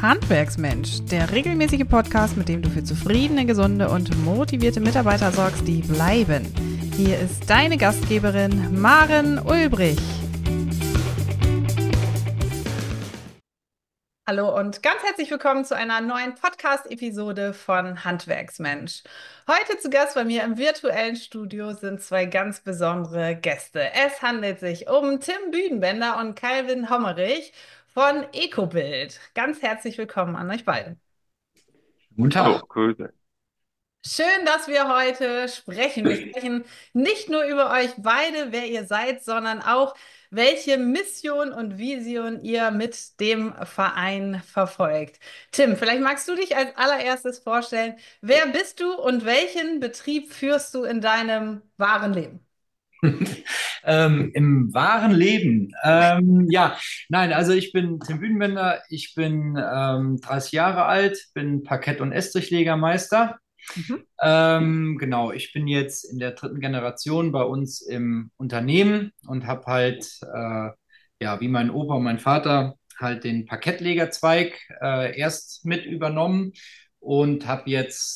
Handwerksmensch, der regelmäßige Podcast, mit dem du für zufriedene, gesunde und motivierte Mitarbeiter sorgst, die bleiben. Hier ist deine Gastgeberin Maren Ulbrich. Hallo und ganz herzlich willkommen zu einer neuen Podcast-Episode von Handwerksmensch. Heute zu Gast bei mir im virtuellen Studio sind zwei ganz besondere Gäste. Es handelt sich um Tim Büdenbender und Calvin Hommerich von Ecobild. Ganz herzlich willkommen an euch beide. Guten Tag. Hallo, Grüße. Schön, dass wir heute sprechen. Wir sprechen nicht nur über euch beide, wer ihr seid, sondern auch, welche Mission und Vision ihr mit dem Verein verfolgt. Tim, vielleicht magst du dich als allererstes vorstellen. Wer bist du und welchen Betrieb führst du in deinem wahren Leben? Im wahren Leben. Also ich bin Tim Büdenbender, ich bin 30 Jahre alt, bin Parkett- und Estrichlegermeister. Mhm. Genau, ich bin jetzt in der dritten Generation bei uns im Unternehmen und habe halt, wie mein Opa und mein Vater, halt den Parkettlegerzweig erst mit übernommen und habe jetzt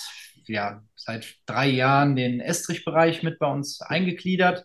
seit 3 Jahren den Estrichbereich mit bei uns eingegliedert.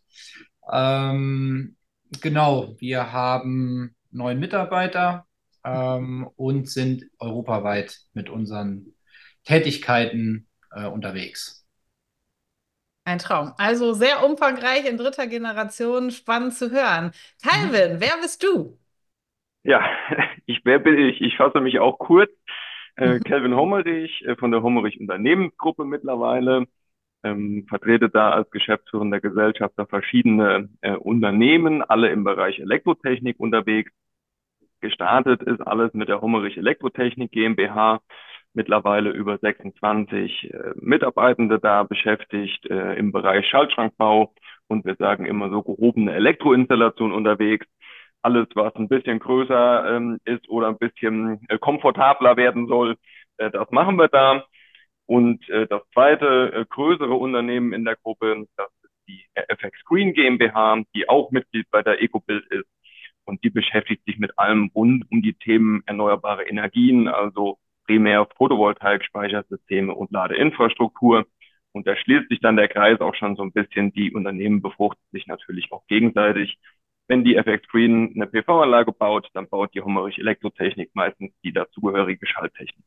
Ähm, genau, wir haben 9 Mitarbeiter und sind europaweit mit unseren Tätigkeiten unterwegs. Ein Traum. Also sehr umfangreich in dritter Generation, spannend zu hören. Calvin, wer bist du? Ja, wer bin ich? Ich fasse mich auch kurz. Mhm. Calvin Hommerich von der Hommerich Unternehmensgruppe mittlerweile. Vertrete da als geschäftsführender Gesellschafter verschiedene Unternehmen, alle im Bereich Elektrotechnik unterwegs. Gestartet ist alles mit der Hommerich Elektrotechnik GmbH. Mittlerweile über 26 Mitarbeitende da beschäftigt im Bereich Schaltschrankbau und wir sagen immer so gehobene Elektroinstallation unterwegs. Alles, was ein bisschen größer ist oder ein bisschen komfortabler werden soll, das machen wir da. Und das zweite größere Unternehmen in der Gruppe, das ist die FX Green GmbH, die auch Mitglied bei der Ecobild ist. Und die beschäftigt sich mit allem rund um die Themen erneuerbare Energien, also primär Photovoltaik, Speichersysteme und Ladeinfrastruktur. Und da schließt sich dann der Kreis auch schon so ein bisschen. Die Unternehmen befruchten sich natürlich auch gegenseitig. Wenn die FX Green eine PV-Anlage baut, dann baut die Hommerich Elektrotechnik meistens die dazugehörige Schalttechnik.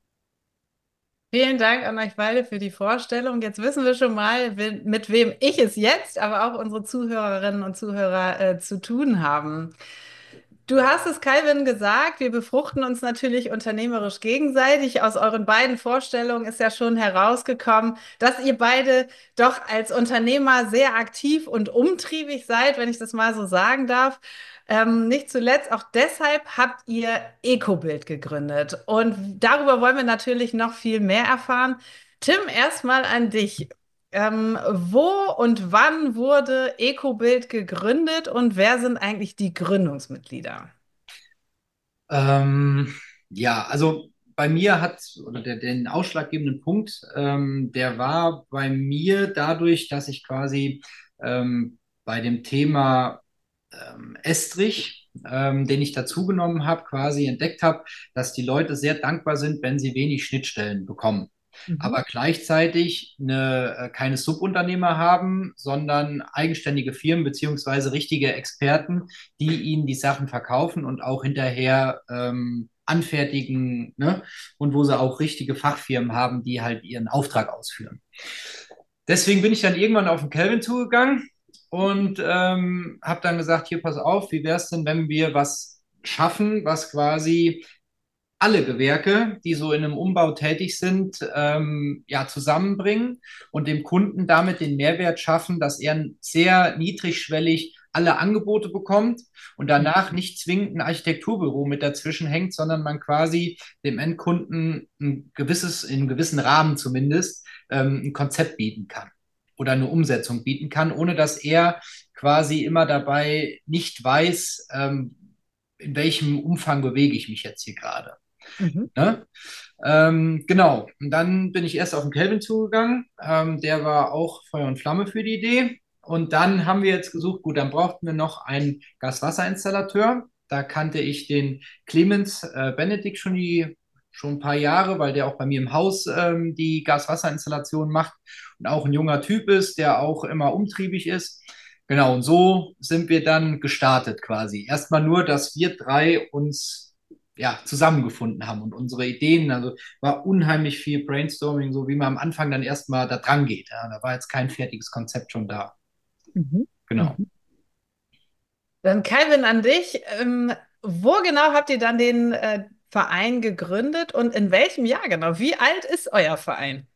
Vielen Dank an euch beide für die Vorstellung. Jetzt wissen wir schon mal, mit wem ich es jetzt, aber auch unsere Zuhörerinnen und Zuhörer zu tun haben. Du hast es, Calvin, gesagt, wir befruchten uns natürlich unternehmerisch gegenseitig. Aus euren beiden Vorstellungen ist ja schon herausgekommen, dass ihr beide doch als Unternehmer sehr aktiv und umtriebig seid, wenn ich das mal so sagen darf. Nicht zuletzt auch deshalb habt ihr Ecobild gegründet. Und darüber wollen wir natürlich noch viel mehr erfahren. Tim, erstmal an dich. Wo und wann wurde Ecobild gegründet und wer sind eigentlich die Gründungsmitglieder? Ähm, also bei mir oder den ausschlaggebenden Punkt, der war bei mir dadurch, dass ich quasi bei dem Thema Estrich, den ich dazugenommen habe, quasi entdeckt habe, dass die Leute sehr dankbar sind, wenn sie wenig Schnittstellen bekommen. Mhm. Aber gleichzeitig keine Subunternehmer haben, sondern eigenständige Firmen beziehungsweise richtige Experten, die ihnen die Sachen verkaufen und auch hinterher anfertigen, ne? Und wo sie auch richtige Fachfirmen haben, die halt ihren Auftrag ausführen. Deswegen bin ich dann irgendwann auf den Kelvin zugegangen und habe dann gesagt, hier, pass auf, wie wäre es denn, wenn wir was schaffen, was quasi alle Gewerke, die so in einem Umbau tätig sind, zusammenbringen und dem Kunden damit den Mehrwert schaffen, dass er sehr niedrigschwellig alle Angebote bekommt und danach nicht zwingend ein Architekturbüro mit dazwischen hängt, sondern man quasi dem Endkunden in einem gewissen Rahmen zumindest, ein Konzept bieten kann oder eine Umsetzung bieten kann, ohne dass er quasi immer dabei nicht weiß, in welchem Umfang bewege ich mich jetzt hier gerade. Mhm. Ne? Genau. Und dann bin ich erst auf den Kelvin zugegangen. Der war auch Feuer und Flamme für die Idee. Und dann haben wir jetzt gesucht, gut, dann brauchten wir noch einen Gaswasserinstallateur. Da kannte ich den Clemens Benedikt schon ein paar Jahre, weil der auch bei mir im Haus die Gas-Wasser-Installation macht und auch ein junger Typ ist, der auch immer umtriebig ist. Genau, und so sind wir dann gestartet quasi. Erstmal nur, dass wir drei uns ja, zusammengefunden haben und unsere Ideen, also war unheimlich viel Brainstorming, so wie man am Anfang dann erstmal da dran geht. Ja. Da war jetzt kein fertiges Konzept schon da. Mhm. Genau. Mhm. Dann Calvin an dich. Wo genau habt ihr dann den Verein gegründet und in welchem Jahr genau? Wie alt ist euer Verein?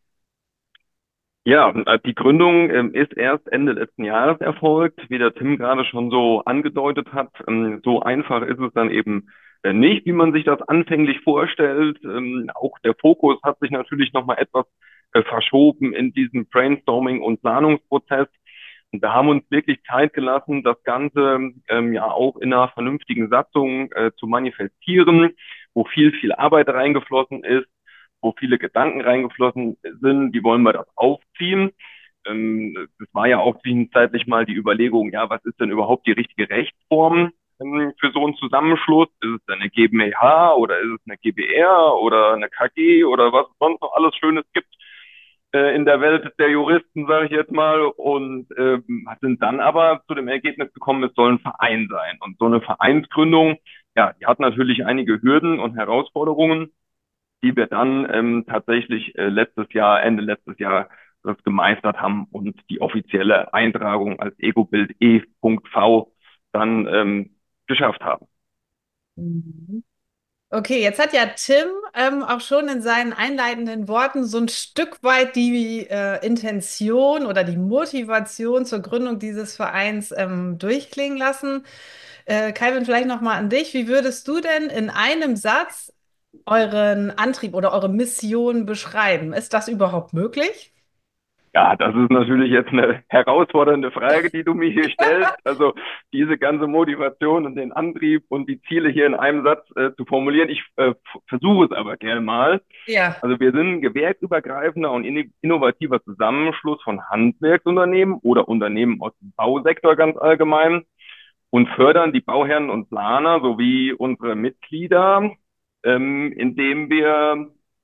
Ja, die Gründung ist erst Ende letzten Jahres erfolgt, wie der Tim gerade schon so angedeutet hat. So einfach ist es dann eben nicht, wie man sich das anfänglich vorstellt. Auch der Fokus hat sich natürlich nochmal etwas verschoben in diesem Brainstorming- und Planungsprozess. Und wir haben uns wirklich Zeit gelassen, das Ganze ja auch in einer vernünftigen Satzung zu manifestieren, wo viel Arbeit reingeflossen ist, wo viele Gedanken reingeflossen sind, die wollen wir das aufziehen. Das war ja auch zwischenzeitlich mal die Überlegung, ja, was ist denn überhaupt die richtige Rechtsform für so einen Zusammenschluss? Ist es denn eine GmbH oder ist es eine GbR oder eine KG oder was es sonst noch alles Schönes gibt in der Welt der Juristen, sage ich jetzt mal, und sind dann aber zu dem Ergebnis gekommen, es soll ein Verein sein. Und so eine Vereinsgründung, ja, die hat natürlich einige Hürden und Herausforderungen, die wir dann tatsächlich Ende letztes Jahr das gemeistert haben und die offizielle Eintragung als Egobild E.V. dann geschafft haben. Mhm. Okay, jetzt hat ja Tim auch schon in seinen einleitenden Worten so ein Stück weit die Intention oder die Motivation zur Gründung dieses Vereins durchklingen lassen. Calvin, vielleicht noch mal an dich. Wie würdest du denn in einem Satz euren Antrieb oder eure Mission beschreiben? Ist das überhaupt möglich? Ja, das ist natürlich jetzt eine herausfordernde Frage, die du mir hier stellst. Also diese ganze Motivation und den Antrieb und die Ziele hier in einem Satz zu formulieren. Ich versuche es aber gerne mal. Ja. Also wir sind ein gewerksübergreifender und innovativer Zusammenschluss von Handwerksunternehmen oder Unternehmen aus dem Bausektor ganz allgemein und fördern die Bauherren und Planer sowie unsere Mitglieder, indem wir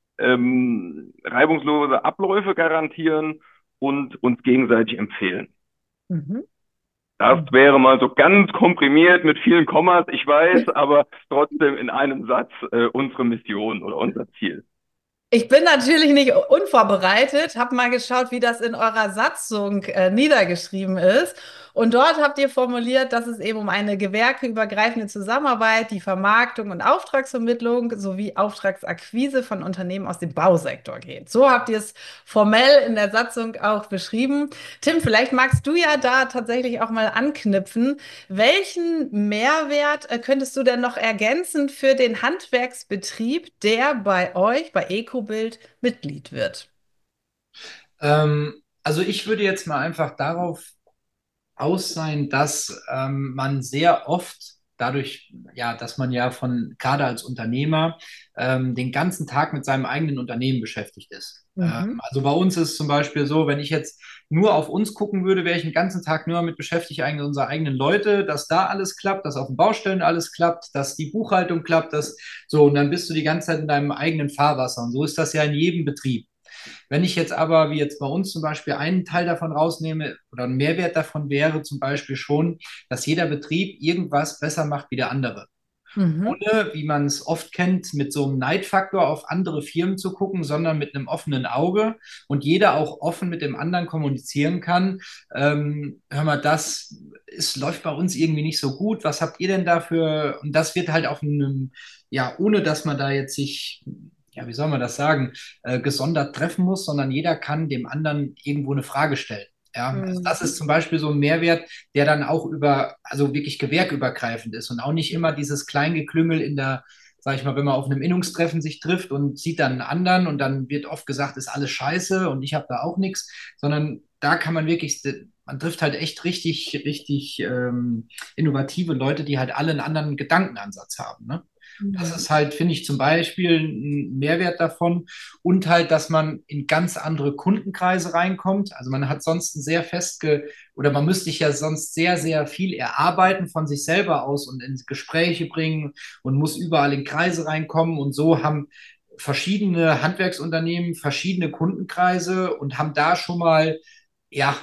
reibungslose Abläufe garantieren und uns gegenseitig empfehlen. Mhm. Das wäre mal so ganz komprimiert mit vielen Kommas, ich weiß, aber trotzdem in einem Satz unsere Mission oder unser Ziel. Ich bin natürlich nicht unvorbereitet, habe mal geschaut, wie das in eurer Satzung niedergeschrieben ist. Und dort habt ihr formuliert, dass es eben um eine gewerkeübergreifende Zusammenarbeit, die Vermarktung und Auftragsvermittlung sowie Auftragsakquise von Unternehmen aus dem Bausektor geht. So habt ihr es formell in der Satzung auch beschrieben. Tim, vielleicht magst du ja da tatsächlich auch mal anknüpfen. Welchen Mehrwert könntest du denn noch ergänzen für den Handwerksbetrieb, der bei euch, bei Ecobild, Mitglied wird? Also ich würde jetzt mal einfach darauf aus sein, dass man sehr oft dadurch, ja, dass man ja gerade als Unternehmer den ganzen Tag mit seinem eigenen Unternehmen beschäftigt ist. Mhm. Also bei uns ist es zum Beispiel so, wenn ich jetzt nur auf uns gucken würde, wäre ich den ganzen Tag nur damit beschäftigt, eigentlich unsere eigenen Leute, dass da alles klappt, dass auf den Baustellen alles klappt, dass die Buchhaltung klappt, dass so, und dann bist du die ganze Zeit in deinem eigenen Fahrwasser. Und so ist das ja in jedem Betrieb. Wenn ich jetzt aber, wie jetzt bei uns zum Beispiel, einen Teil davon rausnehme oder ein Mehrwert davon wäre zum Beispiel schon, dass jeder Betrieb irgendwas besser macht wie der andere. Mhm. Ohne, wie man es oft kennt, mit so einem Neidfaktor auf andere Firmen zu gucken, sondern mit einem offenen Auge und jeder auch offen mit dem anderen kommunizieren kann. Hör mal, läuft bei uns irgendwie nicht so gut. Was habt ihr denn dafür? Und das wird halt auf einem, ja, ohne dass man da jetzt sich, ja, wie soll man das sagen, gesondert treffen muss, sondern jeder kann dem anderen irgendwo eine Frage stellen. Ja, also das ist Mhm. zum Beispiel so ein Mehrwert, der dann auch also wirklich gewerkübergreifend ist und auch nicht immer dieses Kleingeklüngel sag ich mal, wenn man auf einem Innungstreffen sich trifft und sieht dann einen anderen und dann wird oft gesagt, ist alles scheiße und ich habe da auch nichts, sondern da kann man wirklich, man trifft halt echt richtig innovative Leute, die halt alle einen anderen Gedankenansatz haben. Ne? Das Mhm. ist halt, finde ich, zum Beispiel ein Mehrwert davon und halt, dass man in ganz andere Kundenkreise reinkommt. Also man hat sonst ein sehr oder man müsste sich ja sonst sehr, sehr viel erarbeiten von sich selber aus und in Gespräche bringen und muss überall in Kreise reinkommen. Und so haben verschiedene Handwerksunternehmen verschiedene Kundenkreise und haben da schon mal ja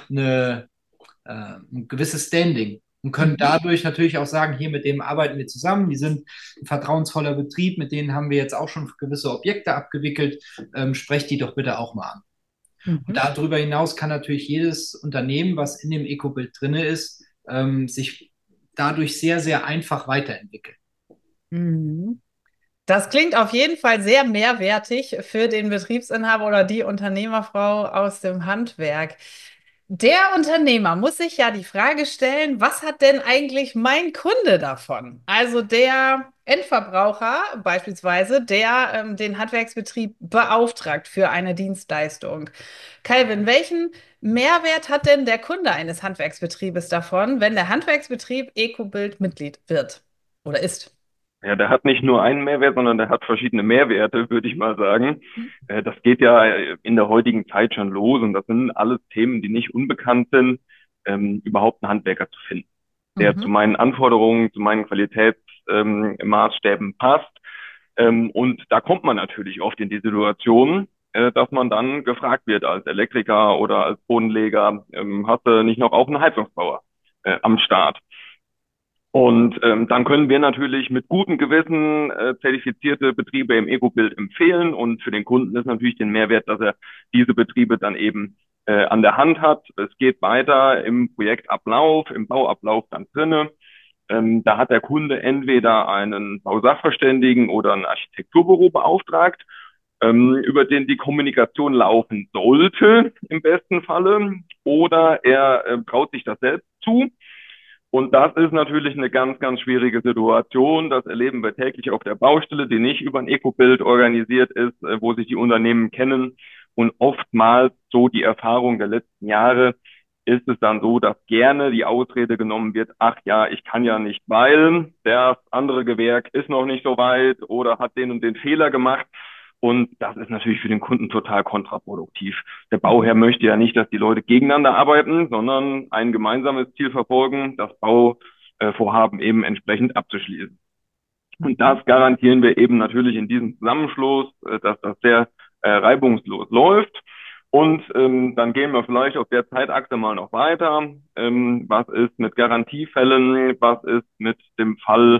ein gewisses Standing und können Mhm. dadurch natürlich auch sagen, hier mit dem arbeiten wir zusammen, die sind ein vertrauensvoller Betrieb, mit denen haben wir jetzt auch schon gewisse Objekte abgewickelt, sprecht die doch bitte auch mal an. Und Mhm. darüber hinaus kann natürlich jedes Unternehmen, was in dem Ecobild drin ist, sich dadurch sehr, sehr einfach weiterentwickeln. Mhm. Das klingt auf jeden Fall sehr mehrwertig für den Betriebsinhaber oder die Unternehmerfrau aus dem Handwerk. Der Unternehmer muss sich ja die Frage stellen, was hat denn eigentlich mein Kunde davon? Also der Endverbraucher beispielsweise, der den Handwerksbetrieb beauftragt für eine Dienstleistung. Calvin, welchen Mehrwert hat denn der Kunde eines Handwerksbetriebes davon, wenn der Handwerksbetrieb Ecobild Mitglied wird oder ist? Ja, der hat nicht nur einen Mehrwert, sondern der hat verschiedene Mehrwerte, würde ich mal sagen. Das geht ja in der heutigen Zeit schon los und das sind alles Themen, die nicht unbekannt sind, überhaupt einen Handwerker zu finden, der zu Mhm. meinen Anforderungen, zu meinen Qualitätsmaßstäben Maßstäben passt. Und da kommt man natürlich oft in die Situation, dass man dann gefragt wird als Elektriker oder als Bodenleger, hast du nicht noch auch einen Heizungsbauer am Start? Und dann können wir natürlich mit gutem Gewissen zertifizierte Betriebe im Ecobild empfehlen. Und für den Kunden ist natürlich den Mehrwert, dass er diese Betriebe dann eben an der Hand hat. Es geht weiter im Projektablauf, im Bauablauf dann drinne. Da hat der Kunde entweder einen Bausachverständigen oder ein Architekturbüro beauftragt, über den die Kommunikation laufen sollte, im besten Falle. Oder er traut sich das selbst zu. Und das ist natürlich eine ganz, ganz schwierige Situation. Das erleben wir täglich auf der Baustelle, die nicht über ein Ecobild organisiert ist, wo sich die Unternehmen kennen. Und oftmals, so die Erfahrung der letzten Jahre, ist es dann so, dass gerne die Ausrede genommen wird, ach ja, ich kann ja nicht, weil das andere Gewerk ist noch nicht so weit oder hat den und den Fehler gemacht. Und das ist natürlich für den Kunden total kontraproduktiv. Der Bauherr möchte ja nicht, dass die Leute gegeneinander arbeiten, sondern ein gemeinsames Ziel verfolgen, das Bauvorhaben eben entsprechend abzuschließen. Und Mhm. das garantieren wir eben natürlich in diesem Zusammenschluss, dass das sehr reibungslos läuft. Und dann gehen wir vielleicht auf der Zeitachse mal noch weiter. Was ist mit Garantiefällen? Was ist mit dem Fall,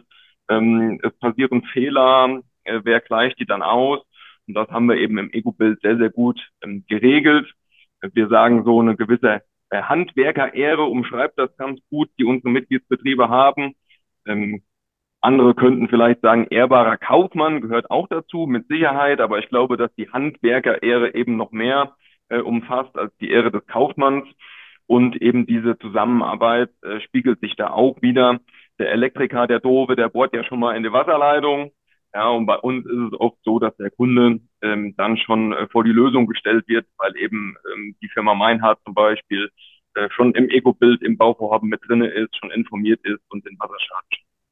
es passieren Fehler? Wer gleicht die dann aus? Und das haben wir eben im Ecobild sehr, sehr gut geregelt. Wir sagen so eine gewisse Handwerkerehre umschreibt das ganz gut, die unsere Mitgliedsbetriebe haben. Ähm, Andere könnten vielleicht sagen, ehrbarer Kaufmann gehört auch dazu, mit Sicherheit, aber ich glaube, dass die Handwerkerehre eben noch mehr umfasst als die Ehre des Kaufmanns. Und eben diese Zusammenarbeit spiegelt sich da auch wieder. Der Elektriker, der Doofe, der bohrt ja schon mal in die Wasserleitung. Ja, und bei uns ist es oft so, dass der Kunde dann schon vor die Lösung gestellt wird, weil eben die Firma Meinhardt zum Beispiel schon im Ecobild, im Bauvorhaben mit drinne ist, schon informiert ist und den Wasserschaden.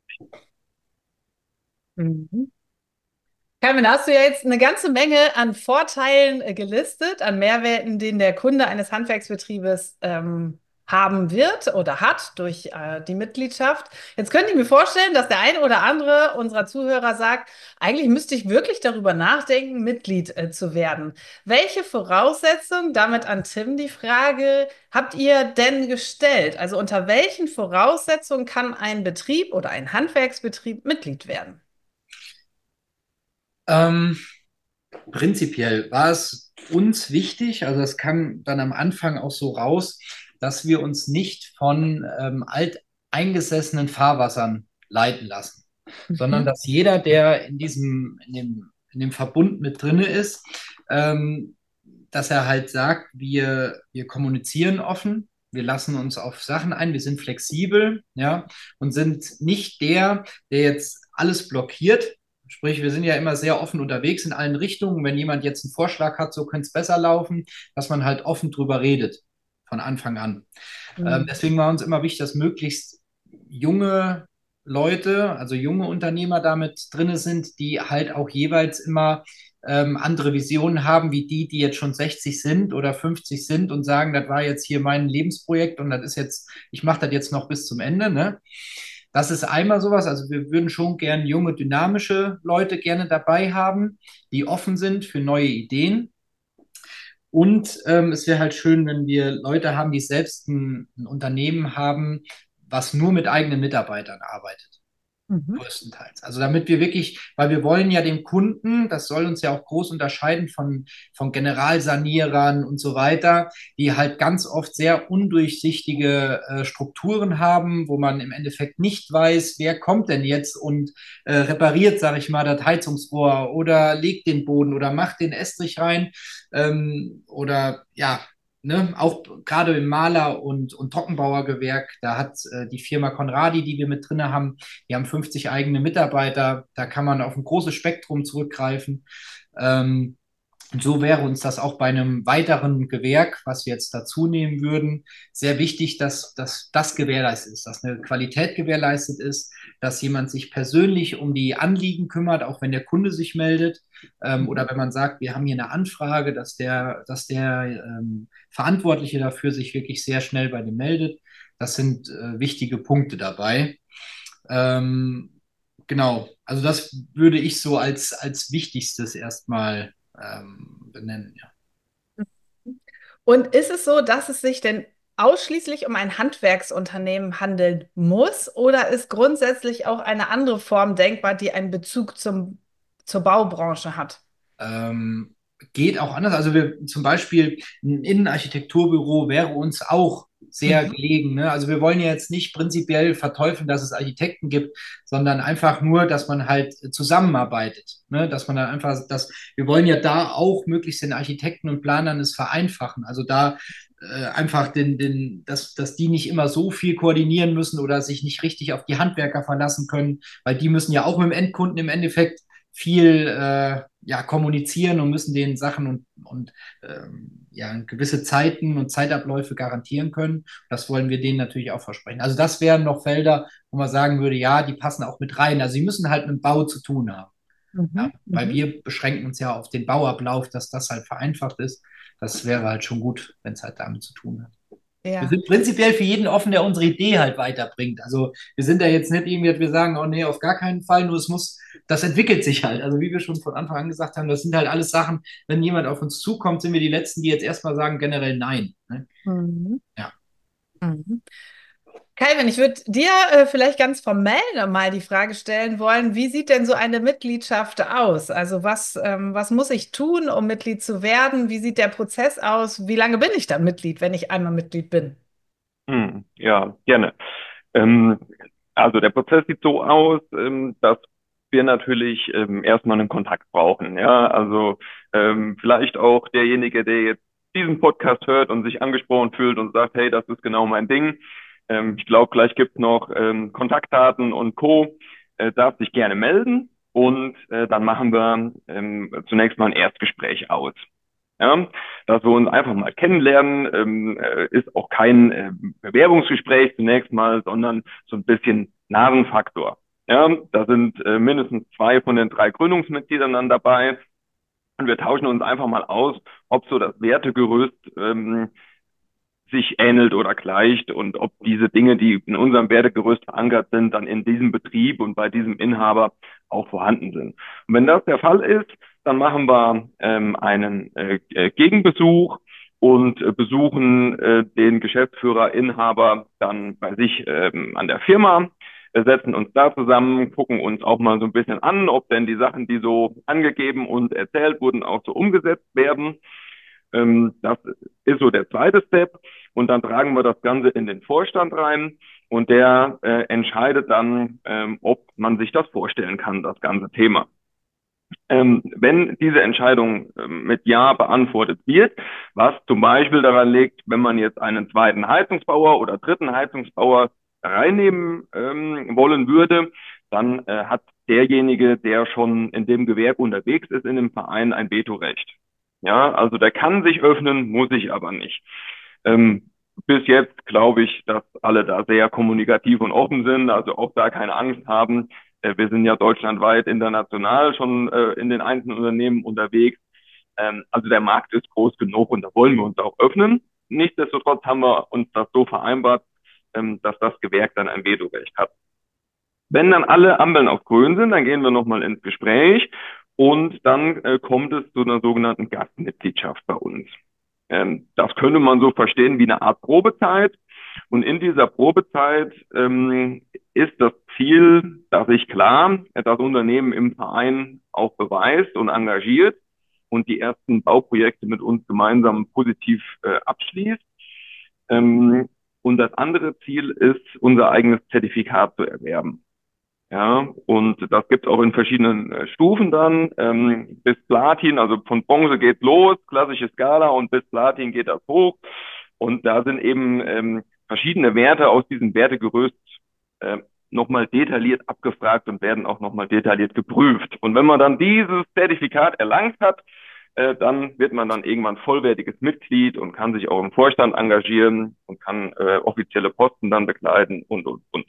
Mhm. Carmen, da hast du ja jetzt eine ganze Menge an Vorteilen gelistet, an Mehrwerten, den der Kunde eines Handwerksbetriebes haben wird oder hat durch die Mitgliedschaft. Jetzt könnte ich mir vorstellen, dass der eine oder andere unserer Zuhörer sagt, eigentlich müsste ich wirklich darüber nachdenken, Mitglied zu werden. Welche Voraussetzungen, damit an Tim die Frage, habt ihr denn gestellt? Also unter welchen Voraussetzungen kann ein Betrieb oder ein Handwerksbetrieb Mitglied werden? Ähm, Prinzipiell war es uns wichtig, also es kam dann am Anfang auch so raus, dass wir uns nicht von alteingesessenen Fahrwassern leiten lassen, sondern Mhm. dass jeder, der in dem Verbund mit drinne ist, dass er halt sagt, wir kommunizieren offen, wir lassen uns auf Sachen ein, wir sind flexibel, ja, und sind nicht der jetzt alles blockiert. Sprich, wir sind ja immer sehr offen unterwegs in allen Richtungen. Wenn jemand jetzt einen Vorschlag hat, so könnte es besser laufen, dass man halt offen drüber redet von Anfang an. Mhm. Deswegen war uns immer wichtig, dass möglichst junge Leute, also junge Unternehmer damit drin sind, die halt auch jeweils immer andere Visionen haben, wie die jetzt schon 60 sind oder 50 sind und sagen, das war jetzt hier mein Lebensprojekt und das ist jetzt, ich mache das jetzt noch bis zum Ende, ne? Das ist einmal sowas, also wir würden schon gern junge, dynamische Leute gerne dabei haben, die offen sind für neue Ideen. Und es wäre halt schön, wenn wir Leute haben, die selbst ein Unternehmen haben, was nur mit eigenen Mitarbeitern arbeitet. Mhm. Größtenteils. Also damit wir wirklich, weil wir wollen ja dem Kunden, das soll uns ja auch groß unterscheiden von Generalsanierern und so weiter, die halt ganz oft sehr undurchsichtige Strukturen haben, wo man im Endeffekt nicht weiß, wer kommt denn jetzt und repariert, sage ich mal, das Heizungsrohr oder legt den Boden oder macht den Estrich rein oder ja, ne, auch gerade im Maler- und Trockenbauergewerk, da hat die Firma Conradi, die wir mit drin haben, die haben 50 eigene Mitarbeiter, da kann man auf ein großes Spektrum zurückgreifen. Und so wäre uns das auch bei einem weiteren Gewerk, was wir jetzt dazu nehmen würden, sehr wichtig, dass das gewährleistet ist, dass eine Qualität gewährleistet ist, dass jemand sich persönlich um die Anliegen kümmert, auch wenn der Kunde sich meldet. Oder wenn man sagt, wir haben hier eine Anfrage, dass der Verantwortliche dafür sich wirklich sehr schnell bei dem meldet. Das sind wichtige Punkte dabei. Ähm, genau, also das würde ich so als Wichtigstes erstmal benennen, ja. Und ist es so, dass es sich denn ausschließlich um ein Handwerksunternehmen handeln muss oder ist grundsätzlich auch eine andere Form denkbar, die einen Bezug zur Baubranche hat? Ähm, Geht auch anders. Also wir zum Beispiel ein Innenarchitekturbüro wäre uns auch sehr Mhm. gelegen. Ne? Also wir wollen ja jetzt nicht prinzipiell verteufeln, dass es Architekten gibt, sondern einfach nur, dass man halt zusammenarbeitet. Ne? Dass man dann einfach, wir wollen ja da auch möglichst den Architekten und Planern es vereinfachen. Also da einfach dass die nicht immer so viel koordinieren müssen oder sich nicht richtig auf die Handwerker verlassen können, weil die müssen ja auch mit dem Endkunden im Endeffekt viel ja, kommunizieren und müssen den Sachen und ja, gewisse Zeiten und Zeitabläufe garantieren können. Das wollen wir denen natürlich auch versprechen. Also das wären noch Felder, wo man sagen würde, ja, die passen auch mit rein. Also sie müssen halt mit dem Bau zu tun haben. Ja, Mhm. weil Mhm. wir beschränken uns ja auf den Bauablauf, dass das halt vereinfacht ist. Das wäre halt schon gut, wenn es halt damit zu tun hat. Wir Ja. sind prinzipiell für jeden offen, der unsere Idee halt weiterbringt. Also wir sind da jetzt nicht irgendwie, dass wir sagen, oh nee, auf gar keinen Fall, nur es muss, das entwickelt sich halt. Also wie wir schon von Anfang an gesagt haben, das sind halt alles Sachen, wenn jemand auf uns zukommt, sind wir die Letzten, die jetzt erstmal sagen, generell nein. Ne? Mhm. Ja. Mhm. Calvin, ich würde dir vielleicht ganz formell mal die Frage stellen wollen, wie sieht denn so eine Mitgliedschaft aus? Also was muss ich tun, um Mitglied zu werden? Wie sieht der Prozess aus? Wie lange bin ich dann Mitglied, wenn ich einmal Mitglied bin? Ja, gerne. Ähm, also der Prozess sieht so aus, dass wir natürlich erstmal einen Kontakt brauchen. Ja, also vielleicht auch derjenige, der jetzt diesen Podcast hört und sich angesprochen fühlt und sagt, hey, das ist genau mein Ding. Ich glaube, gleich gibt's noch Kontaktdaten und Co. Darf sich gerne melden und dann machen wir zunächst mal ein Erstgespräch aus. Ja, dass wir uns einfach mal kennenlernen, ist auch kein Bewerbungsgespräch zunächst mal, sondern so ein bisschen Nasenfaktor. Ja, da sind mindestens 2 von den 3 Gründungsmitgliedern dann dabei und wir tauschen uns einfach mal aus, ob so das Wertegerüst sich ähnelt oder gleicht und ob diese Dinge, die in unserem Wertegerüst verankert sind, dann in diesem Betrieb und bei diesem Inhaber auch vorhanden sind. Und wenn das der Fall ist, dann machen wir einen Gegenbesuch und besuchen den Geschäftsführer, Inhaber dann bei sich an der Firma, setzen uns da zusammen, gucken uns auch mal so ein bisschen an, ob denn die Sachen, die so angegeben und erzählt wurden, auch so umgesetzt werden. Das ist so der zweite Step. Und dann tragen wir das Ganze in den Vorstand rein und der entscheidet dann, ob man sich das vorstellen kann, das ganze Thema. Wenn diese Entscheidung mit Ja beantwortet wird, was zum Beispiel daran liegt, wenn man jetzt einen zweiten Heizungsbauer oder dritten Heizungsbauer reinnehmen wollen würde, dann hat derjenige, der schon in dem Gewerk unterwegs ist, in dem Verein ein Vetorecht. Ja, also der kann sich öffnen, muss ich aber nicht. bis jetzt glaube ich, dass alle da sehr kommunikativ und offen sind, also auch da keine Angst haben. Wir sind ja deutschlandweit international schon in den einzelnen Unternehmen unterwegs. Also der Markt ist groß genug und da wollen wir uns auch öffnen. Nichtsdestotrotz haben wir uns das so vereinbart, dass das Gewerk dann ein Vetorecht hat. Wenn dann alle Ampeln auf grün sind, dann gehen wir nochmal ins Gespräch und dann kommt es zu einer sogenannten Gastmitgliedschaft bei uns. Das könnte man so verstehen wie eine Art Probezeit. Und in dieser Probezeit ist das Ziel, dass sich klar das Unternehmen im Verein auch beweist und engagiert und die ersten Bauprojekte mit uns gemeinsam positiv abschließt. Und das andere Ziel ist, unser eigenes Zertifikat zu erwerben. Ja, und das gibt es auch in verschiedenen Stufen dann, bis Platin, also von Bronze geht los, klassische Skala, und bis Platin geht das hoch. Und da sind eben verschiedene Werte aus diesem Wertegerüst nochmal detailliert abgefragt und werden auch nochmal detailliert geprüft. Und wenn man dann dieses Zertifikat erlangt hat, dann wird man dann irgendwann vollwertiges Mitglied und kann sich auch im Vorstand engagieren und kann offizielle Posten dann bekleiden und.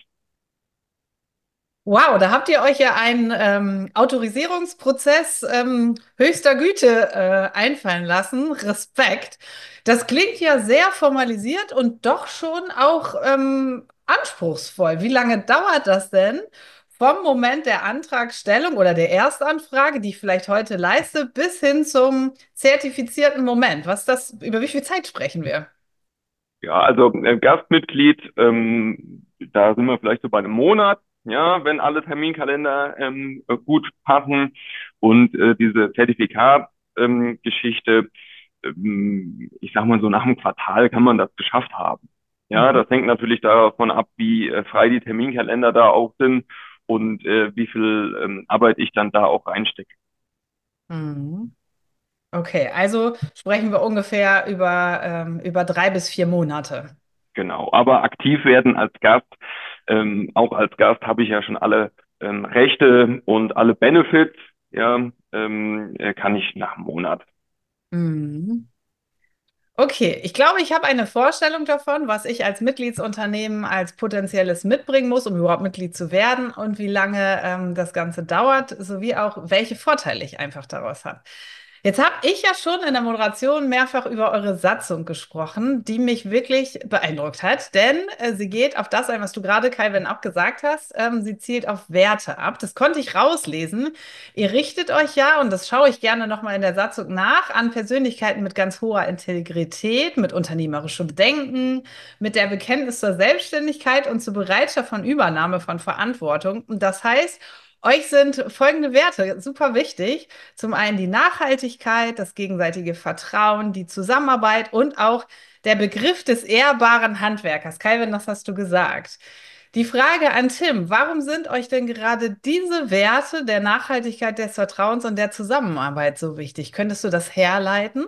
Wow, da habt ihr euch ja einen Autorisierungsprozess höchster Güte einfallen lassen. Respekt. Das klingt ja sehr formalisiert und doch schon auch anspruchsvoll. Wie lange dauert das denn vom Moment der Antragstellung oder der Erstanfrage, die ich vielleicht heute leiste, bis hin zum zertifizierten Moment? Über wie viel Zeit sprechen wir? Ja, also Gastmitglied, da sind wir vielleicht so bei einem Monat, ja, wenn alle Terminkalender gut passen und diese Zertifikatgeschichte, ich sag mal so nach einem Quartal kann man das geschafft haben. Ja, Mhm. das hängt natürlich davon ab, wie frei die Terminkalender da auch sind und wie viel Arbeit ich dann da auch reinstecke. Mhm. Okay, also sprechen wir ungefähr über 3 bis 4 Monate. Genau, aber aktiv werden als Gast, auch als Gast habe ich ja schon alle Rechte und alle Benefits, ja, kann ich nach einem Monat. Mhm. Okay, ich glaube, ich habe eine Vorstellung davon, was ich als Mitgliedsunternehmen als potenzielles mitbringen muss, um überhaupt Mitglied zu werden und wie lange das Ganze dauert, sowie auch welche Vorteile ich einfach daraus habe. Jetzt habe ich ja schon in der Moderation mehrfach über eure Satzung gesprochen, die mich wirklich beeindruckt hat, denn sie geht auf das ein, was du gerade, Calvin, auch gesagt hast. Sie zielt auf Werte ab. Das konnte ich rauslesen. Ihr richtet euch ja, und das schaue ich gerne nochmal in der Satzung nach, an Persönlichkeiten mit ganz hoher Integrität, mit unternehmerischem Denken, mit der Bekenntnis zur Selbstständigkeit und zur Bereitschaft von Übernahme von Verantwortung. Und das heißt, euch sind folgende Werte super wichtig. Zum einen die Nachhaltigkeit, das gegenseitige Vertrauen, die Zusammenarbeit und auch der Begriff des ehrbaren Handwerkers. Calvin, das hast du gesagt. Die Frage an Tim, warum sind euch denn gerade diese Werte der Nachhaltigkeit, des Vertrauens und der Zusammenarbeit so wichtig? Könntest du das herleiten?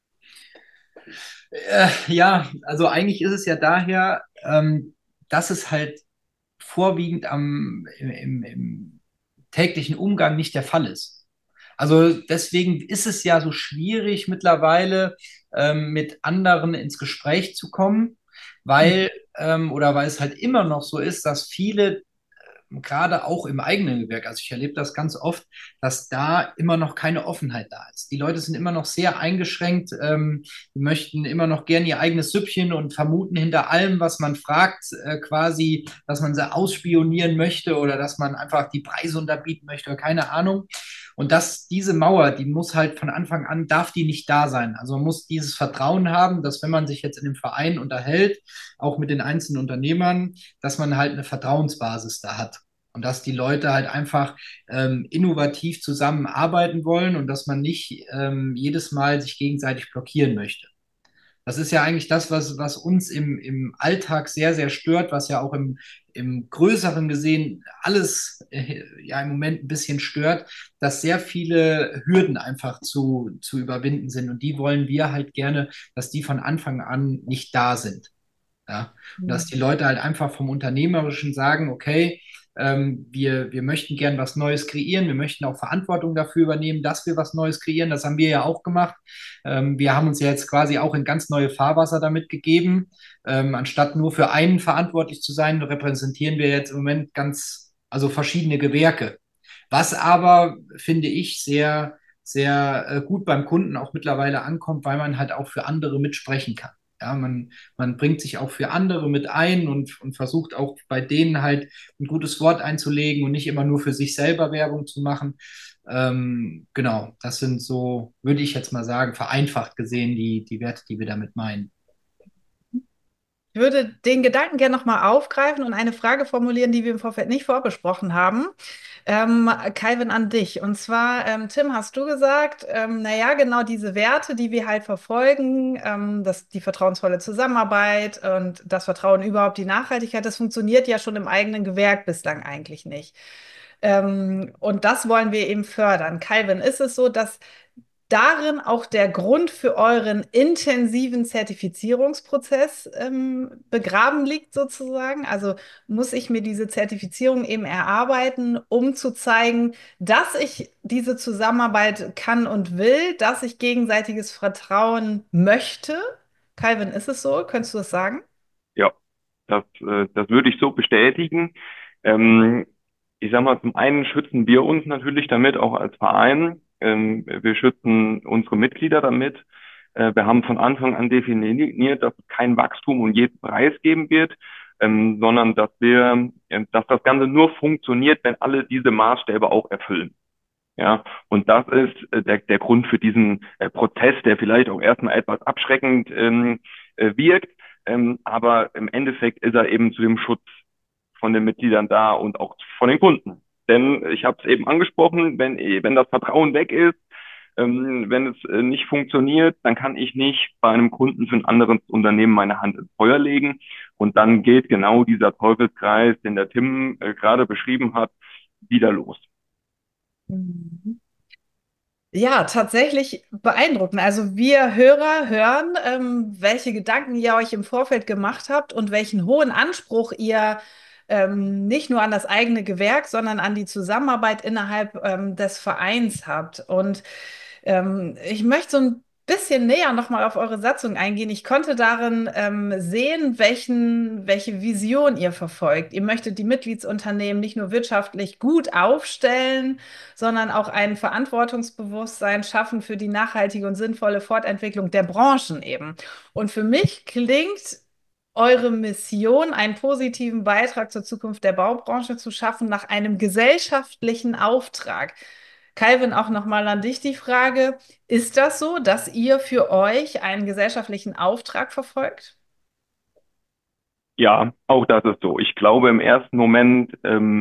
Ja, also eigentlich ist es ja daher, dass es halt vorwiegend im täglichen Umgang nicht der Fall ist. Also deswegen ist es ja so schwierig mittlerweile mit anderen ins Gespräch zu kommen, weil oder weil es halt immer noch so ist, dass viele gerade auch im eigenen Gewerk, also ich erlebe das ganz oft, dass da immer noch keine Offenheit da ist. Die Leute sind immer noch sehr eingeschränkt, die möchten immer noch gern ihr eigenes Süppchen und vermuten hinter allem, was man fragt, quasi, dass man sie ausspionieren möchte oder dass man einfach die Preise unterbieten möchte oder keine Ahnung. Und diese Mauer, die muss halt von Anfang an, darf die nicht da sein. Also man muss dieses Vertrauen haben, dass wenn man sich jetzt in dem Verein unterhält, auch mit den einzelnen Unternehmern, dass man halt eine Vertrauensbasis da hat. Und dass die Leute halt einfach innovativ zusammenarbeiten wollen und dass man nicht jedes Mal sich gegenseitig blockieren möchte. Das ist ja eigentlich das, was uns im Alltag sehr, sehr stört, was ja auch im Größeren gesehen alles ja im Moment ein bisschen stört, dass sehr viele Hürden einfach zu überwinden sind. Und die wollen wir halt gerne, dass die von Anfang an nicht da sind. Ja? Und dass die Leute halt einfach vom Unternehmerischen sagen, okay, wir möchten gern was Neues kreieren, wir möchten auch Verantwortung dafür übernehmen, dass wir was Neues kreieren. Das haben wir ja auch gemacht. Wir haben uns ja jetzt quasi auch in ganz neue Fahrwasser damit gegeben. Anstatt nur für einen verantwortlich zu sein, repräsentieren wir jetzt im Moment also verschiedene Gewerke. Was aber, finde ich, sehr gut beim Kunden auch mittlerweile ankommt, weil man halt auch für andere mitsprechen kann. Ja, man bringt sich auch für andere mit ein und versucht auch bei denen halt ein gutes Wort einzulegen und nicht immer nur für sich selber Werbung zu machen. Genau, das sind so, würde ich jetzt mal sagen, vereinfacht gesehen die Werte, die wir damit meinen. Ich würde den Gedanken gerne nochmal aufgreifen und eine Frage formulieren, die wir im Vorfeld nicht vorbesprochen haben. Calvin, an dich. Und zwar, Tim, hast du gesagt, naja, genau diese Werte, die wir halt verfolgen, die vertrauensvolle Zusammenarbeit und das Vertrauen überhaupt, die Nachhaltigkeit, das funktioniert ja schon im eigenen Gewerk bislang eigentlich nicht. Und das wollen wir eben fördern. Calvin, ist es so, dass darin auch der Grund für euren intensiven Zertifizierungsprozess begraben liegt, sozusagen? Also muss ich mir diese Zertifizierung eben erarbeiten, um zu zeigen, dass ich diese Zusammenarbeit kann und will, dass ich gegenseitiges Vertrauen möchte? Calvin, ist es so? Könntest du das sagen? Ja, das würde ich so bestätigen. Ähm, Ich sag mal, zum einen schützen wir uns natürlich damit auch als Verein. Wir schützen unsere Mitglieder damit. Wir haben von Anfang an definiert, dass es kein Wachstum um jeden Preis geben wird, sondern dass das Ganze nur funktioniert, wenn alle diese Maßstäbe auch erfüllen. Ja, und das ist der Grund für diesen Prozess, der vielleicht auch erstmal etwas abschreckend wirkt, aber im Endeffekt ist er eben zu dem Schutz von den Mitgliedern da und auch von den Kunden. Denn ich habe es eben angesprochen, wenn das Vertrauen weg ist, wenn es nicht funktioniert, dann kann ich nicht bei einem Kunden für ein anderes Unternehmen meine Hand ins Feuer legen. Und dann geht genau dieser Teufelskreis, den der Tim gerade beschrieben hat, wieder los. Mhm. Ja, tatsächlich beeindruckend. Also wir Hörer hören, welche Gedanken ihr euch im Vorfeld gemacht habt und welchen hohen Anspruch ihr nicht nur an das eigene Gewerk, sondern an die Zusammenarbeit innerhalb des Vereins habt. Und ich möchte so ein bisschen näher nochmal auf eure Satzung eingehen. Ich konnte darin sehen, welche Vision ihr verfolgt. Ihr möchtet die Mitgliedsunternehmen nicht nur wirtschaftlich gut aufstellen, sondern auch ein Verantwortungsbewusstsein schaffen für die nachhaltige und sinnvolle Fortentwicklung der Branchen eben. Und für mich klingt eure Mission, einen positiven Beitrag zur Zukunft der Baubranche zu schaffen, nach einem gesellschaftlichen Auftrag. Calvin, auch nochmal an dich die Frage, ist das so, dass ihr für euch einen gesellschaftlichen Auftrag verfolgt? Ja, auch das ist so. Ich glaube im ersten Moment,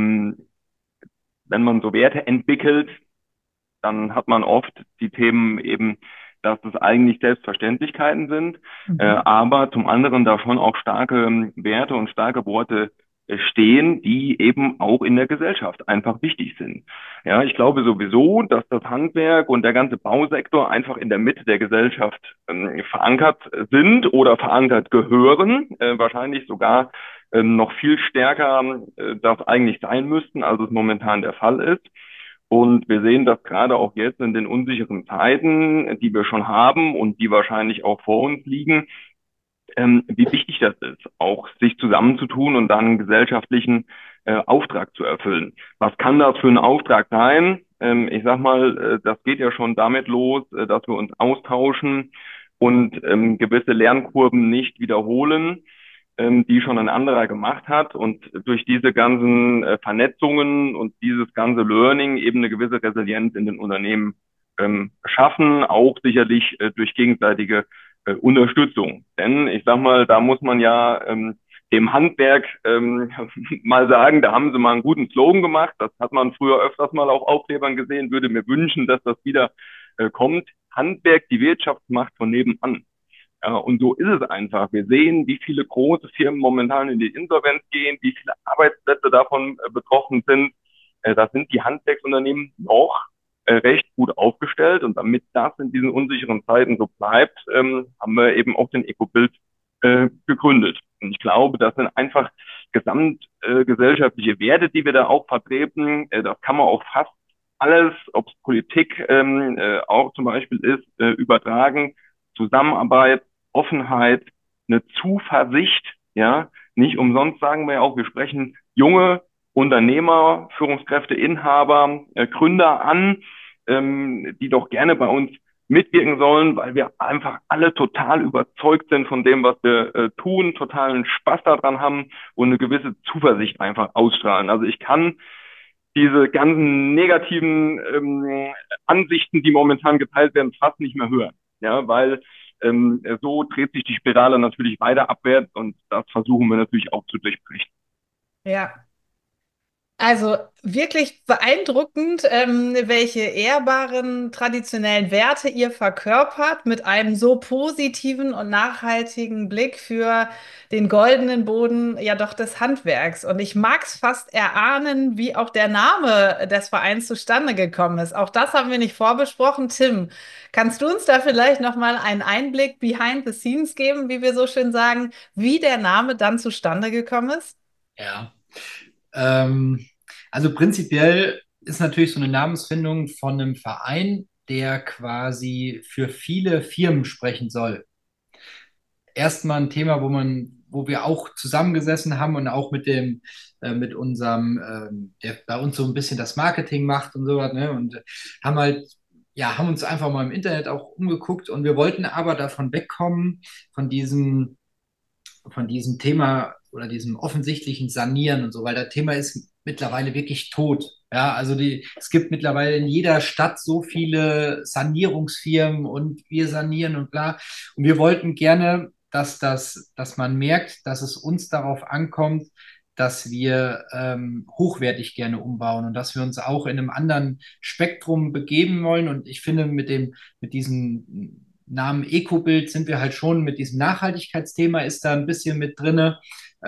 wenn man so Werte entwickelt, dann hat man oft die Themen eben, dass es eigentlich Selbstverständlichkeiten sind, Mhm. aber zum anderen da schon auch starke Werte und starke Worte stehen, die eben auch in der Gesellschaft einfach wichtig sind. Ja, ich glaube sowieso, dass das Handwerk und der ganze Bausektor einfach in der Mitte der Gesellschaft verankert sind oder verankert gehören, wahrscheinlich sogar noch viel stärker das eigentlich sein müssten, als es momentan der Fall ist. Und wir sehen das gerade auch jetzt in den unsicheren Zeiten, die wir schon haben und die wahrscheinlich auch vor uns liegen, wie wichtig das ist, auch sich zusammenzutun und dann einen gesellschaftlichen Auftrag zu erfüllen. Was kann das für ein Auftrag sein? Ich sag mal, das geht ja schon damit los, dass wir uns austauschen und gewisse Lernkurven nicht wiederholen, die schon ein anderer gemacht hat und durch diese ganzen Vernetzungen und dieses ganze Learning eben eine gewisse Resilienz in den Unternehmen schaffen, auch sicherlich durch gegenseitige Unterstützung. Denn ich sag mal, da muss man ja dem Handwerk mal sagen, da haben sie mal einen guten Slogan gemacht. Das hat man früher öfters mal auf Aufklebern gesehen, würde mir wünschen, dass das wieder kommt. Handwerk, die Wirtschaftsmacht von nebenan. Ja, und so ist es einfach. Wir sehen, wie viele große Firmen momentan in die Insolvenz gehen, wie viele Arbeitsplätze davon betroffen sind. Da sind die Handwerksunternehmen noch recht gut aufgestellt. Und damit das in diesen unsicheren Zeiten so bleibt, haben wir eben auch den Ecobuild gegründet. Und ich glaube, das sind einfach gesamtgesellschaftliche Werte, die wir da auch vertreten. Das kann man auf fast alles, ob es Politik auch zum Beispiel ist, übertragen. Zusammenarbeit, Offenheit, eine Zuversicht, ja. Nicht umsonst sagen wir ja auch, wir sprechen junge Unternehmer, Führungskräfte, Inhaber, Gründer an, die doch gerne bei uns mitwirken sollen, weil wir einfach alle total überzeugt sind von dem, was wir tun, totalen Spaß daran haben und eine gewisse Zuversicht einfach ausstrahlen. Also ich kann diese ganzen negativen Ansichten, die momentan geteilt werden, fast nicht mehr hören. Ja, weil so dreht sich die Spirale natürlich weiter abwärts und das versuchen wir natürlich auch zu durchbrechen. Ja. Also wirklich beeindruckend, welche ehrbaren traditionellen Werte ihr verkörpert mit einem so positiven und nachhaltigen Blick für den goldenen Boden ja doch des Handwerks. Und ich mag es fast erahnen, wie auch der Name des Vereins zustande gekommen ist. Auch das haben wir nicht vorbesprochen. Tim, kannst du uns da vielleicht noch mal einen Einblick behind the scenes geben, wie wir so schön sagen, wie der Name dann zustande gekommen ist? Ja. Ähm, also prinzipiell ist natürlich so eine Namensfindung von einem Verein, der quasi für viele Firmen sprechen soll. Erstmal ein Thema, wo wir auch zusammengesessen haben und auch mit unserem, der bei uns so ein bisschen das Marketing macht und sowas, ne? Und haben halt, ja, haben uns einfach mal im Internet auch umgeguckt und wir wollten aber davon wegkommen, von diesem Thema oder diesem offensichtlichen Sanieren und so, weil das Thema ist mittlerweile wirklich tot. Ja, also es gibt mittlerweile in jeder Stadt so viele Sanierungsfirmen und wir sanieren und bla. Und wir wollten gerne, dass man merkt, dass es uns darauf ankommt, dass wir hochwertig gerne umbauen und dass wir uns auch in einem anderen Spektrum begeben wollen. Und ich finde, mit diesem Namen Ecobild sind wir halt schon mit diesem Nachhaltigkeitsthema ist da ein bisschen mit drinne.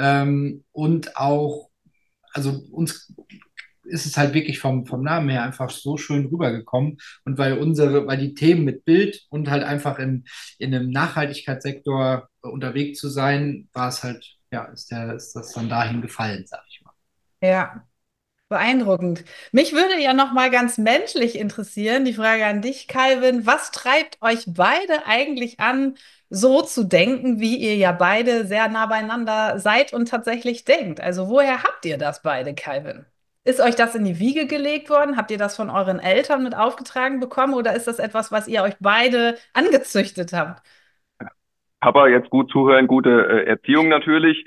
Und auch, also uns ist es halt wirklich vom Namen her einfach so schön rübergekommen. Und weil die Themen mit Bild und halt einfach in einem Nachhaltigkeitssektor unterwegs zu sein, war es halt, ja, ist das dann dahin gefallen, sag ich mal. Ja. Beeindruckend. Mich würde ja noch mal ganz menschlich interessieren, die Frage an dich, Calvin. Was treibt euch beide eigentlich an, so zu denken, wie ihr ja beide sehr nah beieinander seid und tatsächlich denkt? Also woher habt ihr das beide, Calvin? Ist euch das in die Wiege gelegt worden? Habt ihr das von euren Eltern mit aufgetragen bekommen oder ist das etwas, was ihr euch beide angezüchtet habt? Papa, jetzt gut zuhören, gute Erziehung natürlich.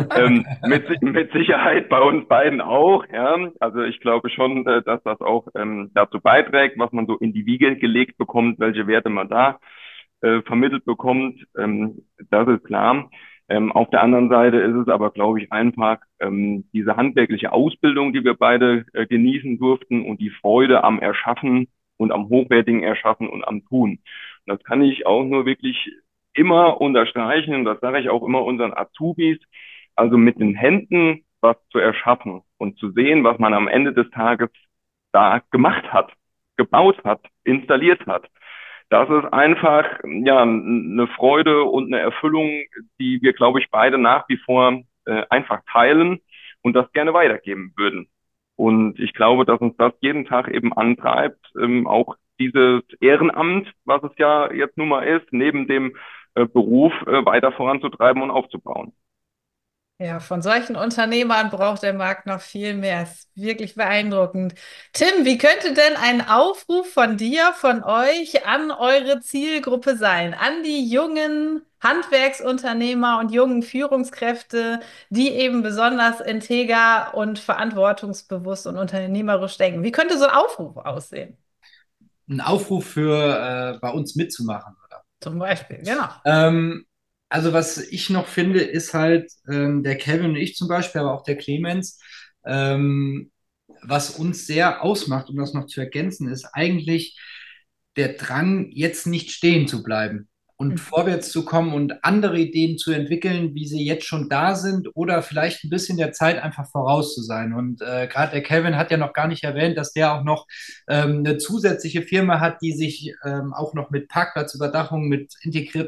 Mit Sicherheit bei uns beiden auch, ja. Also ich glaube schon, dass das auch dazu beiträgt, was man so in die Wiege gelegt bekommt, welche Werte man da vermittelt bekommt. Das ist klar. Auf der anderen Seite ist es aber, glaube ich, einfach diese handwerkliche Ausbildung, die wir beide genießen durften und die Freude am Erschaffen und am hochwertigen Erschaffen und am Tun. Und das kann ich auch nur wirklich immer unterstreichen, und das sage ich auch immer unseren Azubis, also mit den Händen was zu erschaffen und zu sehen, was man am Ende des Tages da gemacht hat, gebaut hat, installiert hat. Das ist einfach ja eine Freude und eine Erfüllung, die wir, glaube ich, beide nach wie vor einfach teilen und das gerne weitergeben würden. Und ich glaube, dass uns das jeden Tag eben antreibt, auch dieses Ehrenamt, was es ja jetzt nun mal ist, neben dem Beruf weiter voranzutreiben und aufzubauen. Ja, von solchen Unternehmern braucht der Markt noch viel mehr. Ist wirklich beeindruckend. Tim, wie könnte denn ein Aufruf von dir, von euch an eure Zielgruppe sein? An die jungen Handwerksunternehmer und jungen Führungskräfte, die eben besonders integer und verantwortungsbewusst und unternehmerisch denken. Wie könnte so ein Aufruf aussehen? Ein Aufruf für bei uns mitzumachen, oder? Zum Beispiel, genau. Also was ich noch finde, ist halt der Kevin und ich zum Beispiel, aber auch der Clemens, ähm, was uns sehr ausmacht, um das noch zu ergänzen, ist eigentlich der Drang, jetzt nicht stehen zu bleiben und vorwärts zu kommen und andere Ideen zu entwickeln, wie sie jetzt schon da sind oder vielleicht ein bisschen der Zeit einfach voraus zu sein. Und gerade der Kevin hat ja noch gar nicht erwähnt, dass der auch noch eine zusätzliche Firma hat, die sich auch noch mit Parkplatzüberdachung, mit integriertem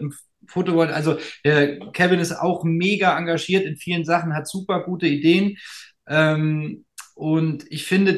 Photovoltaik, also der Kevin ist auch mega engagiert in vielen Sachen, hat super gute Ideen. Und ich finde,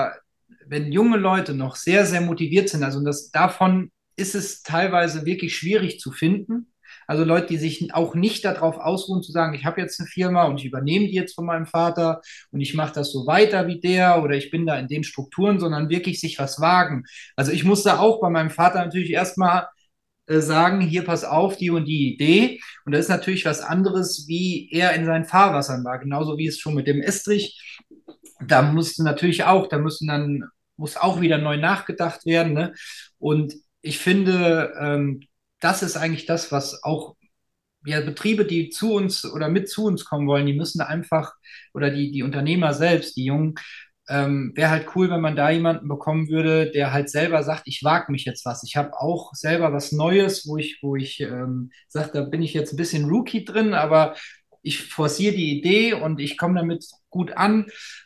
wenn junge Leute noch sehr, sehr motiviert sind, also davon ist es teilweise wirklich schwierig zu finden. Also Leute, die sich auch nicht darauf ausruhen, zu sagen, ich habe jetzt eine Firma und ich übernehme die jetzt von meinem Vater und ich mache das so weiter wie der oder ich bin da in den Strukturen, sondern wirklich sich was wagen. Also ich musste auch bei meinem Vater natürlich erstmal sagen, hier pass auf, die und die Idee. Und das ist natürlich was anderes, wie er in seinen Fahrwassern war. Genauso wie es schon mit dem Estrich. Da mussten natürlich auch, muss auch wieder neu nachgedacht werden. Ne? Und ich finde, das ist eigentlich das, was auch ja, Betriebe, die zu uns oder mit zu uns kommen wollen, die müssen einfach, oder die Unternehmer selbst, die Jungen, wäre halt cool, wenn man da jemanden bekommen würde, der halt selber sagt, ich wage mich jetzt was. Ich habe auch selber was Neues, wo ich sage, da bin ich jetzt ein bisschen Rookie drin, aber ich forciere die Idee und ich komme damit gut an.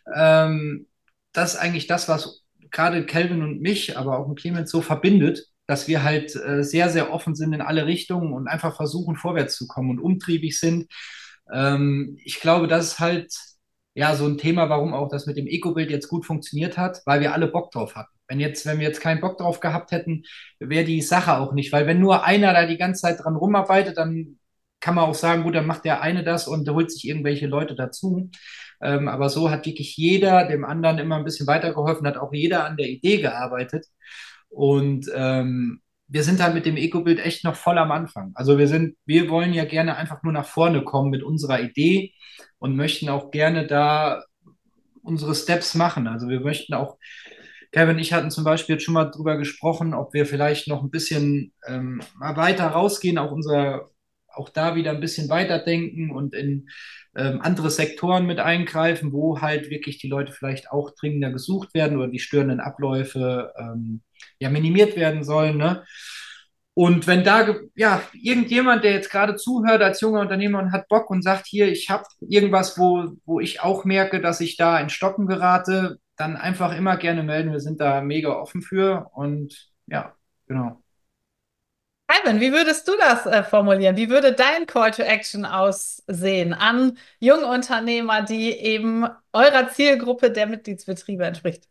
Das ist eigentlich das, was gerade Kelvin und mich, aber auch Clemens so verbindet, dass wir halt sehr, sehr offen sind in alle Richtungen und einfach versuchen, vorwärts zu kommen und umtriebig sind. Ich glaube, das ist halt ja so ein Thema, warum auch das mit dem Eco-Bild jetzt gut funktioniert hat, weil wir alle Bock drauf hatten. Wenn wir jetzt keinen Bock drauf gehabt hätten, wäre die Sache auch nicht, weil wenn nur einer da die ganze Zeit dran rumarbeitet, dann kann man auch sagen, gut, dann macht der eine das und holt sich irgendwelche Leute dazu. Aber so hat wirklich jeder dem anderen immer ein bisschen weitergeholfen, hat auch jeder an der Idee gearbeitet. Und wir sind halt mit dem Eco-Bild echt noch voll am Anfang. Also wir wollen ja gerne einfach nur nach vorne kommen mit unserer Idee und möchten auch gerne da unsere Steps machen. Also wir möchten auch, Kevin und ich hatten zum Beispiel jetzt schon mal drüber gesprochen, ob wir vielleicht noch ein bisschen mal weiter rausgehen, auch da wieder ein bisschen weiterdenken und in andere Sektoren mit eingreifen, wo halt wirklich die Leute vielleicht auch dringender gesucht werden oder die störenden Abläufe ja minimiert werden sollen. Ne? Und wenn da ja irgendjemand, der jetzt gerade zuhört als junger Unternehmer und hat Bock und sagt, hier, ich habe irgendwas, wo ich auch merke, dass ich da in Stocken gerate, dann einfach immer gerne melden. Wir sind da mega offen für und ja, genau. Ivan, wie würdest du das formulieren? Wie würde dein Call to Action aussehen an Jungunternehmer, die eben eurer Zielgruppe der Mitgliedsbetriebe entspricht?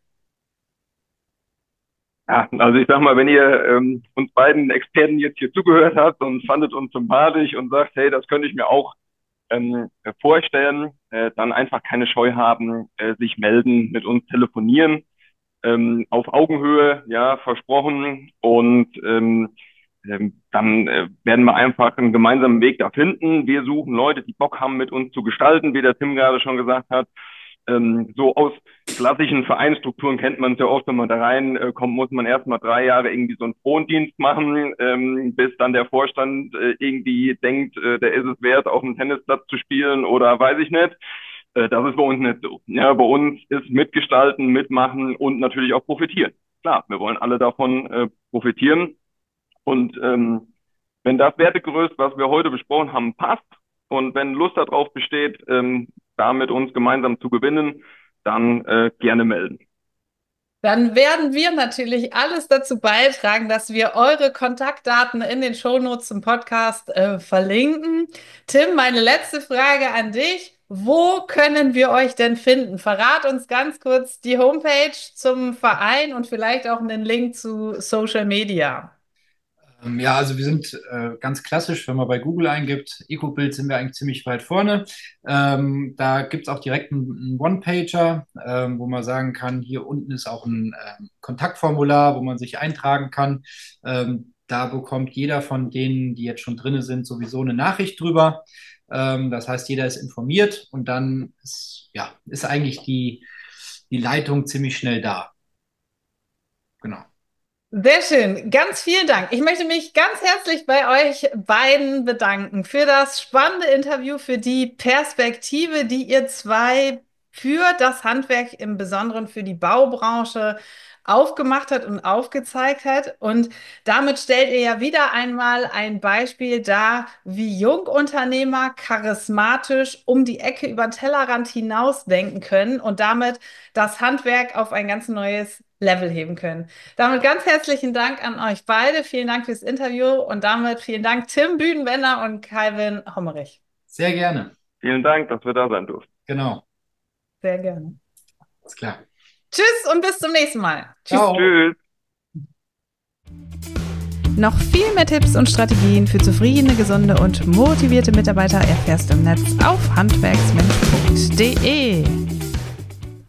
Ja, also ich sag mal, wenn ihr uns beiden Experten jetzt hier zugehört habt und fandet uns sympathisch und sagt, hey, das könnte ich mir auch vorstellen, dann einfach keine Scheu haben, sich melden, mit uns telefonieren, auf Augenhöhe, ja, versprochen. Und dann werden wir einfach einen gemeinsamen Weg da finden. Wir suchen Leute, die Bock haben, mit uns zu gestalten, wie der Tim gerade schon gesagt hat. So aus klassischen Vereinsstrukturen kennt man es ja oft, wenn man da reinkommt, muss man erstmal 3 Jahre irgendwie so einen Frondienst machen, bis dann der Vorstand irgendwie denkt, der ist es wert, auf dem Tennisplatz zu spielen oder weiß ich nicht. Das ist bei uns nicht so. Ja, bei uns ist mitgestalten, mitmachen und natürlich auch profitieren. Klar, wir wollen alle davon profitieren. Und wenn das Wertegerüst, was wir heute besprochen haben, passt und wenn Lust darauf besteht, da mit uns gemeinsam zu gewinnen, dann gerne melden. Dann werden wir natürlich alles dazu beitragen, dass wir eure Kontaktdaten in den Shownotes zum Podcast verlinken. Tim, meine letzte Frage an dich. Wo können wir euch denn finden? Verrat uns ganz kurz die Homepage zum Verein und vielleicht auch einen Link zu Social Media. Ja, also wir sind ganz klassisch, wenn man bei Google eingibt, Ecobild sind wir eigentlich ziemlich weit vorne. Da gibt es auch direkt einen One-Pager, wo man sagen kann, hier unten ist auch ein Kontaktformular, wo man sich eintragen kann. Da bekommt jeder von denen, die jetzt schon drin sind, sowieso eine Nachricht drüber. Das heißt, jeder ist informiert und dann ist eigentlich die Leitung ziemlich schnell da. Genau. Sehr schön, ganz vielen Dank. Ich möchte mich ganz herzlich bei euch beiden bedanken für das spannende Interview, für die Perspektive, die ihr zwei für das Handwerk, im Besonderen für die Baubranche aufgemacht hat und aufgezeigt hat. Und damit stellt ihr ja wieder einmal ein Beispiel dar, wie Jungunternehmer charismatisch um die Ecke über den Tellerrand hinaus denken können und damit das Handwerk auf ein ganz neues Level heben können. Damit ganz herzlichen Dank an euch beide. Vielen Dank fürs Interview und damit vielen Dank Tim Büdenbender und Calvin Hommerich. Sehr gerne. Vielen Dank, dass wir da sein durften. Genau. Sehr gerne. Ist klar. Tschüss und bis zum nächsten Mal. Ciao. Tschüss. Noch viel mehr Tipps und Strategien für zufriedene, gesunde und motivierte Mitarbeiter erfährst du im Netz auf handwerksmensch.de.